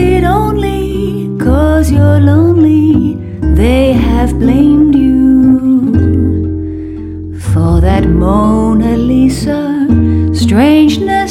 it only 'cause you're lonely they have blamed you for that Mona Lisa strangeness